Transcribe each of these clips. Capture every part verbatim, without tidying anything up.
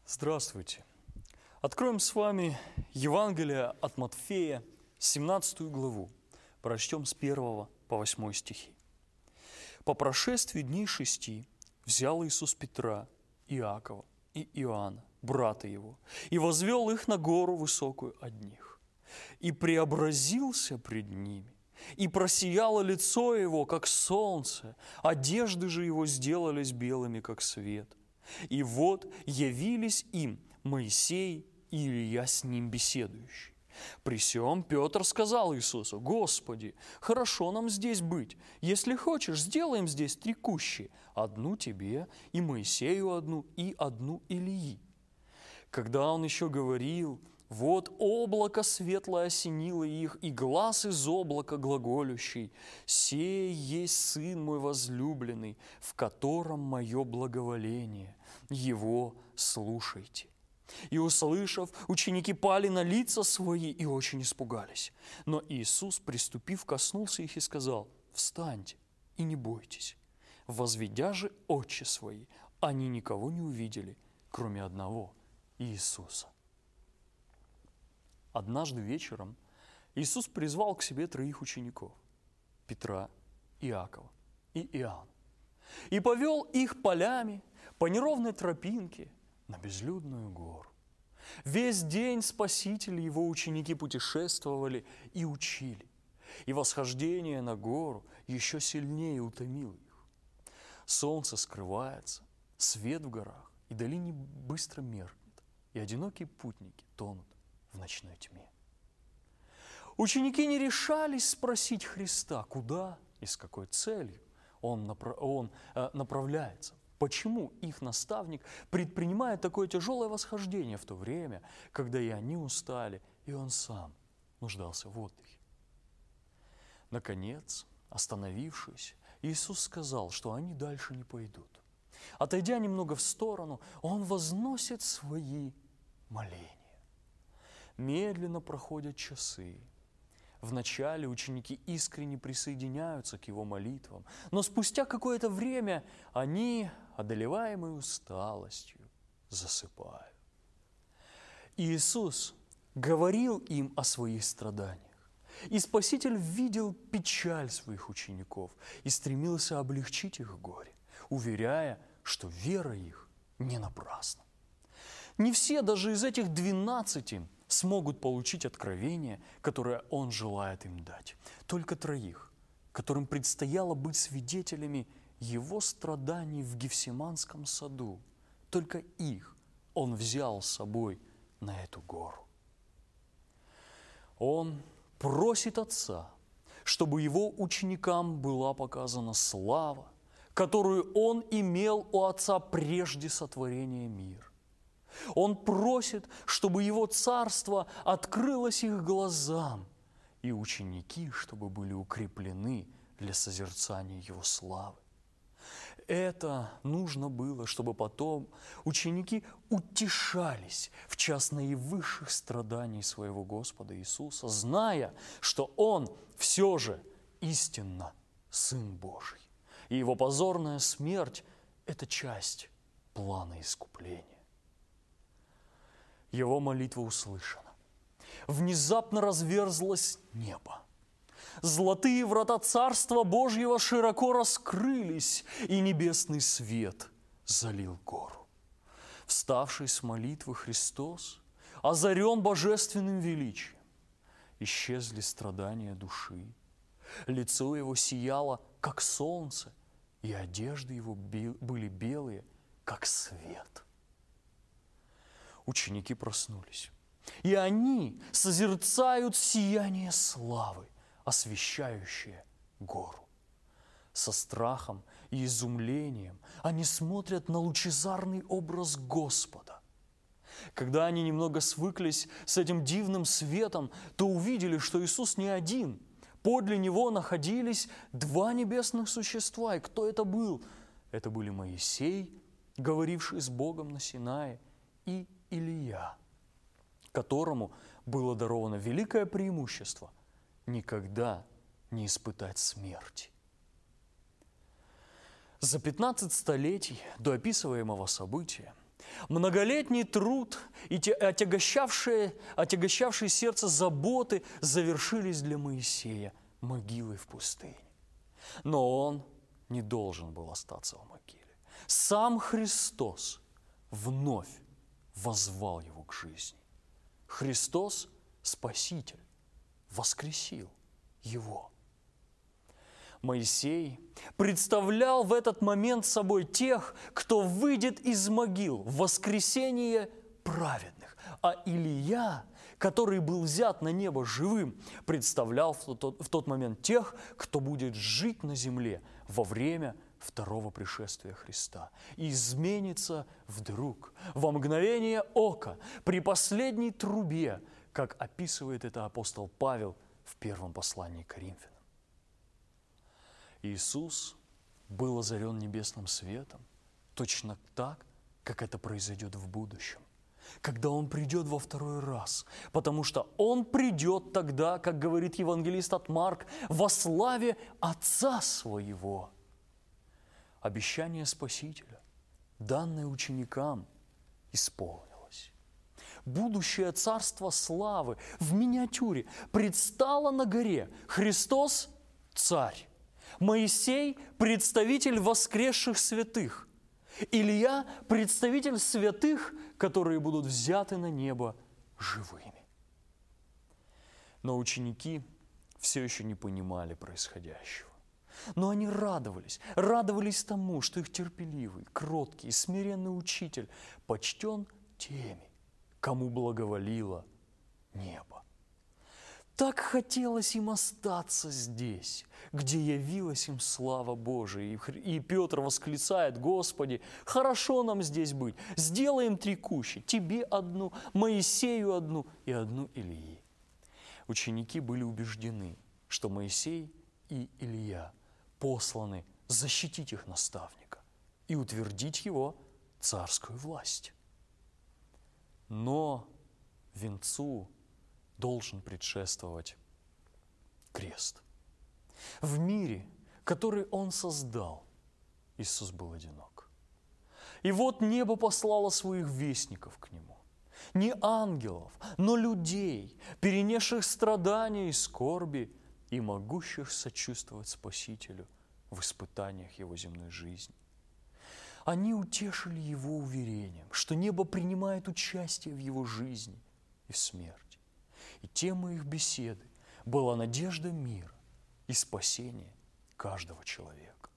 Здравствуйте! Откроем с вами Евангелие от Матфея, семнадцатую главу. Прочтем с первого по восьмой стихи. «По прошествии дней шести взял Иисус Петра, Иакова и Иоанна, брата его, и возвел их на гору высокую одних, и преобразился пред ними, и просияло лицо его, как солнце, одежды же его сделались белыми, как свет. И вот явились им Моисей и Илья с ним беседующий. При сем Петр сказал Иисусу: Господи, хорошо нам здесь быть. Если хочешь, сделаем здесь три кущи: одну тебе, и Моисею одну, и одну Илии. Когда он еще говорил, вот облако светлое осенило их, и глас из облака глаголющий: «Сей есть Сын мой возлюбленный, в котором мое благоволение, Его слушайте». И, услышав, ученики пали на лица свои и очень испугались. Но Иисус, приступив, коснулся их и сказал: «Встаньте и не бойтесь». Возведя же очи свои, они никого не увидели, кроме одного – Иисуса. Однажды вечером Иисус призвал к себе троих учеников – Петра, Иакова и Иоанна, и повел их полями по неровной тропинке на безлюдную гору. Весь день Спаситель и его ученики путешествовали и учили, и восхождение на гору еще сильнее утомило их. Солнце скрывается, свет в горах и долине быстро меркнет, и одинокие путники тонут в ночной тьме. Ученики не решались спросить Христа, куда и с какой целью Он, направ... он э, направляется. Почему их наставник предпринимает такое тяжелое восхождение в то время, когда и они устали, и он сам нуждался в отдыхе? Наконец, остановившись, Иисус сказал, что они дальше не пойдут. Отойдя немного в сторону, Он возносит свои моления. Медленно проходят часы. Вначале ученики искренне присоединяются к Его молитвам, но спустя какое-то время они, одолеваемые усталостью, засыпают. Иисус говорил им о своих страданиях, и Спаситель видел печаль своих учеников и стремился облегчить их горе, уверяя, что вера их не напрасна. Не все даже из этих двенадцати смогут получить откровение, которое Он желает им дать. Только троих, которым предстояло быть свидетелями Его страданий в Гефсиманском саду. Только их Он взял с собой на эту гору. Он просит Отца, чтобы Его ученикам была показана слава, которую Он имел у Отца прежде сотворения мира. Он просит, чтобы Его Царство открылось их глазам, и ученики, чтобы были укреплены для созерцания Его славы. Это нужно было, чтобы потом ученики утешались в час наивысших страданий своего Господа Иисуса, зная, что Он все же истинно Сын Божий, и Его позорная смерть – это часть плана искупления. Его молитва услышана. Внезапно разверзлось небо. Золотые врата Царства Божьего широко раскрылись, и небесный свет залил гору. Вставший с молитвы Христос озарен божественным величием. Исчезли страдания души. Лицо Его сияло, как солнце, и одежды Его были белые, как свет. Ученики проснулись, и они созерцают сияние славы, освещающее гору. Со страхом и изумлением они смотрят на лучезарный образ Господа. Когда они немного свыклись с этим дивным светом, то увидели, что Иисус не один. Подле Него находились два небесных существа. И кто это был? Это были Моисей, говоривший с Богом на Синае, и Илия, которому было даровано великое преимущество никогда не испытать смерти. За пятнадцать столетий до описываемого события Многолетний труд и те отягощавшие, отягощавшие сердце заботы завершились для Моисея могилой в пустыне. Но он не должен был остаться в могиле. Сам Христос вновь воззвал его к жизни. Христос, Спаситель, воскресил его. Моисей представлял в этот момент собой тех, кто выйдет из могил в воскресение праведных. А Илия, который был взят на небо живым, представлял в тот, в тот момент тех, кто будет жить на земле во время второго пришествия Христа. И изменится вдруг, во мгновение ока, при последней трубе, как описывает это апостол Павел в первом послании к Коринфянам. Иисус был озарен небесным светом точно так, как это произойдет в будущем, когда Он придет во второй раз, потому что Он придет тогда, как говорит евангелист от Марк, во славе Отца Своего. Обещание Спасителя, данное ученикам, исполнилось. Будущее царство славы в миниатюре предстало на горе. Христос – царь. Моисей – представитель воскресших святых. Илия – представитель святых, которые будут взяты на небо живыми. Но ученики все еще не понимали происходящего. Но они радовались, радовались тому, что их терпеливый, кроткий, смиренный учитель почтен теми, кому благоволило небо. Так хотелось им остаться здесь, где явилась им слава Божия. И Петр восклицает: «Господи, хорошо нам здесь быть, сделаем три кущи, Тебе одну, Моисею одну и одну Илии». Ученики были убеждены, что Моисей и Илия посланы защитить их наставника и утвердить его царскую власть. Но венцу должен предшествовать крест. В мире, который Он создал, Иисус был одинок. И вот небо послало своих вестников к Нему. Не ангелов, но людей, перенесших страдания и скорби и могущих сочувствовать Спасителю в испытаниях Его земной жизни. Они утешили Его уверением, что небо принимает участие в Его жизни и в смерти. И темой их беседы была надежда мира и спасение каждого человека.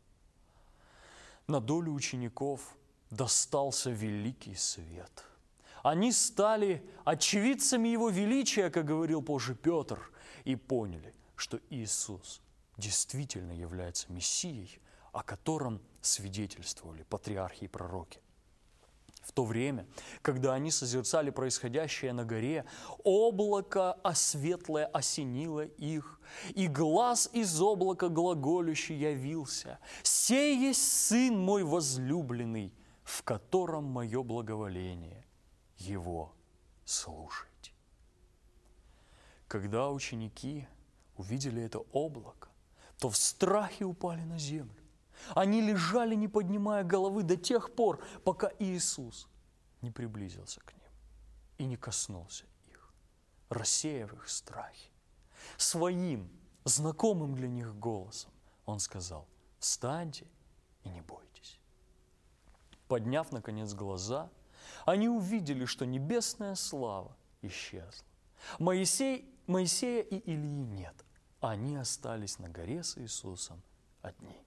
На долю учеников достался великий свет. Они стали очевидцами Его величия, как говорил позже Петр, и поняли, что Иисус действительно является Мессией, о котором свидетельствовали патриархи и пророки. В то время, когда они созерцали происходящее на горе, облако осветлое осенило их, и глас из облака глаголющий явился: «Сей есть Сын мой возлюбленный, в котором мое благоволение, Его слушайте». Когда ученики увидели это облако, то в страхе упали на землю. Они лежали, не поднимая головы, до тех пор, пока Иисус не приблизился к ним и не коснулся их, рассеяв их страхи. Своим, знакомым для них голосом Он сказал: «Встаньте и не бойтесь». Подняв, наконец, глаза, они увидели, что небесная слава исчезла. Моисей, Моисея и Илии нет. Они остались на горе с Иисусом одни.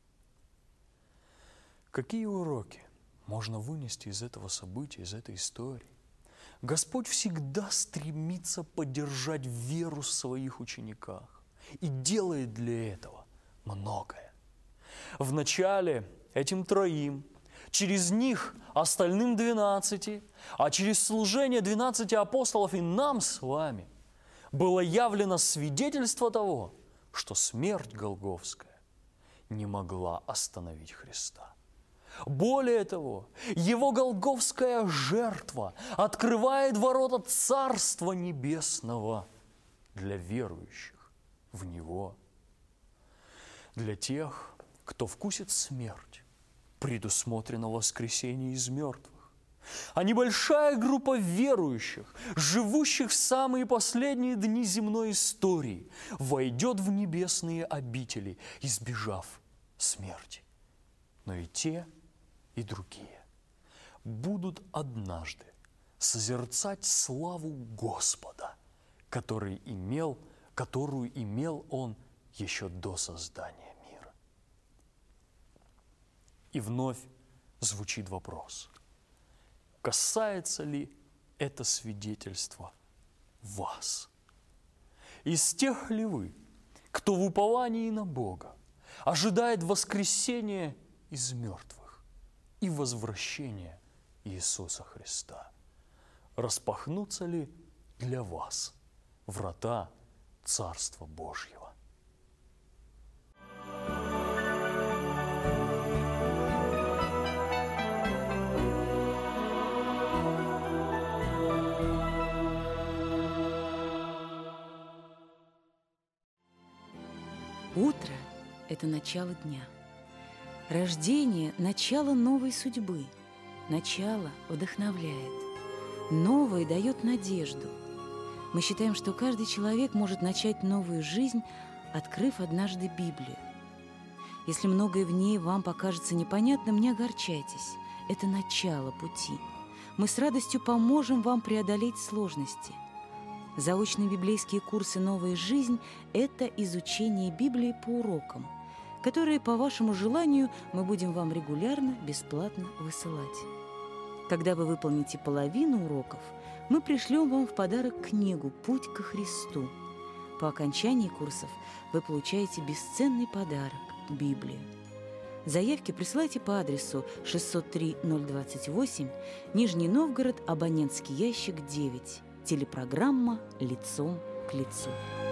Какие уроки можно вынести из этого события, из этой истории? Господь всегда стремится поддержать веру в своих учениках и делает для этого многое. Вначале этим троим, через них остальным двенадцати, а через служение двенадцати апостолов и нам с вами было явлено свидетельство того, что смерть Голгофская не могла остановить Христа. Более того, Его голгофская жертва открывает ворота Царства Небесного для верующих в Него. Для тех, кто вкусит смерть, предусмотрено воскресение из мертвых. а небольшая группа верующих, живущих в самые последние дни земной истории, войдет в небесные обители, избежав смерти. Но и те, и другие будут однажды созерцать славу Господа, который имел, которую имел Он еще до создания мира. И вновь звучит вопрос: касается ли это свидетельство вас? Из тех ли вы, кто в уповании на Бога ожидает воскресения из мертвых и возвращения Иисуса Христа? Распахнутся ли для вас врата Царства Божьего? Утро – это начало дня. Рождение – начало новой судьбы. Начало вдохновляет. Новое дает надежду. Мы считаем, что каждый человек может начать новую жизнь, открыв однажды Библию. Если многое в ней вам покажется непонятным, не огорчайтесь. Это начало пути. Мы с радостью поможем вам преодолеть сложности. Заочные библейские курсы «Новая жизнь» – это изучение Библии по урокам, которые, по вашему желанию, мы будем вам регулярно, бесплатно высылать. Когда вы выполните половину уроков, мы пришлем вам в подарок книгу «Путь ко Христу». По окончании курсов вы получаете бесценный подарок – Библию. Заявки присылайте по адресу шестьсот три ноль двадцать восемь, Нижний Новгород, абонентский ящик девять. Телепрограмма «Лицом к лицу».